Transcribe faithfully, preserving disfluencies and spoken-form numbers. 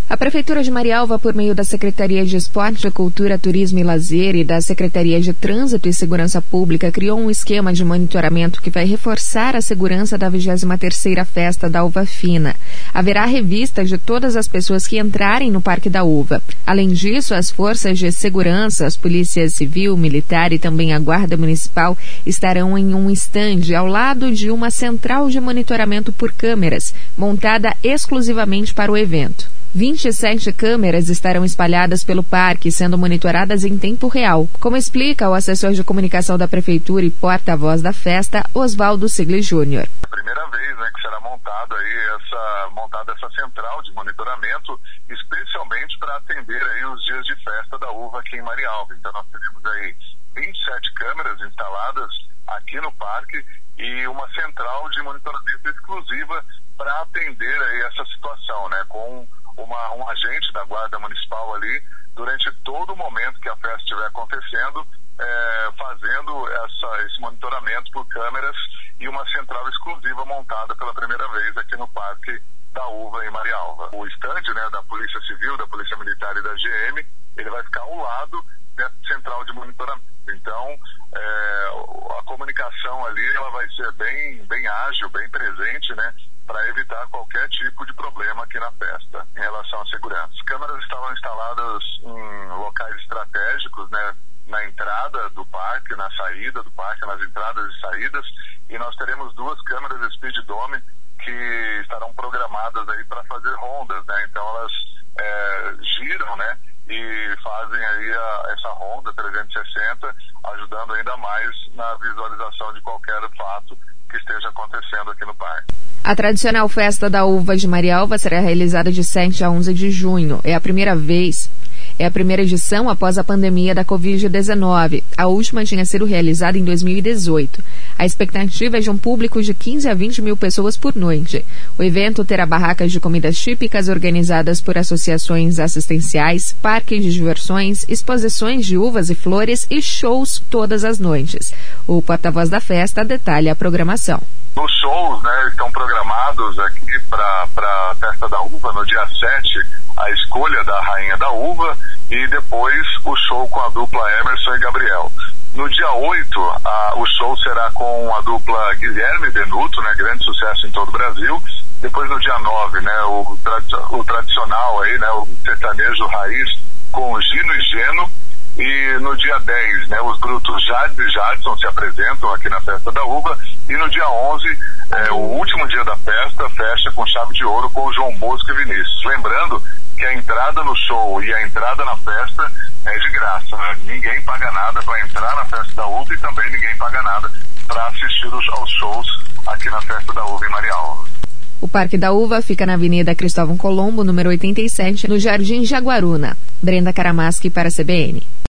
A Prefeitura de Marialva, por meio da Secretaria de Esporte, Cultura, Turismo e Lazer e da Secretaria de Trânsito e Segurança Pública, criou um esquema de monitoramento que vai reforçar a segurança da vigésima terceira Festa da Uva Fina. Haverá revista de todas as pessoas que entrarem no Parque da Uva. Além disso, as forças de segurança, as polícias civil, militar e também a Guarda Municipal estarão em um estande ao lado de uma central de monitoramento por câmeras, montada exclusivamente para o evento. vinte e sete câmeras estarão espalhadas pelo parque, sendo monitoradas em tempo real, como explica o assessor de comunicação da Prefeitura e porta-voz da festa, Oswaldo Sigli Júnior. É a primeira vez, né, que será montada aí essa, montada essa central de monitoramento, especialmente para atender aí os dias de festa da uva aqui em Marialva. Então nós teremos aí vinte e sete câmeras instaladas aqui no parque e uma central de monitoramento exclusiva para atender aí essa situação, né, com Uma, um agente da Guarda Municipal ali, durante todo o momento que a festa estiver acontecendo, é, fazendo essa, esse monitoramento por câmeras e uma central exclusiva montada pela primeira vez aqui no Parque da Uva em Marialva. O estande, né, da Polícia Civil, da Polícia Militar e da G M, ele vai ficar ao lado dessa central de monitoramento. Então, é, a comunicação ali ela vai ser bem, bem ágil, bem presente, né, para evitar qualquer tipo de problema aqui na festa em relação à segurança. As câmeras estavam instaladas em locais estratégicos, né, na entrada do parque, na saída do parque, nas entradas e saídas, e nós teremos duas câmeras Speed Dome que estarão programadas aí para fazer rondas, né, então elas é, giram, né, e fazem aí a, essa ronda trezentos e sessenta, ajudando ainda mais na visualização de qualquer fato que esteja acontecendo aqui no parque. A tradicional Festa da Uva de Marialva será realizada de sete a onze de junho. É a primeira vez, é a primeira edição após a pandemia da covid dezenove. A última tinha sido realizada em dois mil e dezoito. A expectativa é de um público de quinze a vinte mil pessoas por noite. O evento terá barracas de comidas típicas organizadas por associações assistenciais, parques de diversões, exposições de uvas e flores e shows todas as noites. O porta-voz da festa detalha a programação. Os shows, né, estão programados aqui para a Festa da Uva, no dia sete, a escolha da Rainha da Uva e depois o show com a dupla Emerson e Gabriel. No dia oito, a, o show será com a dupla Guilherme Benuto, né, grande sucesso em todo o Brasil. Depois no dia nove, né, o, o tradicional aí, né, o sertanejo raiz com Gino e Geno. E no dia dez, né, os brutos Jades e Jadson se apresentam aqui na Festa da Uva. E no dia onze, é, o último dia da festa, fecha com chave de ouro com o João Bosco e Vinícius. Lembrando que a entrada no show e a entrada na festa é de graça, né? Ninguém paga nada para entrar na Festa da Uva e também ninguém paga nada para assistir os, aos shows aqui na Festa da Uva em Marialva. O Parque da Uva fica na Avenida Cristóvão Colombo, número oitenta e sete, no Jardim Jaguaruna. Brenda Karamaschi para a C B N.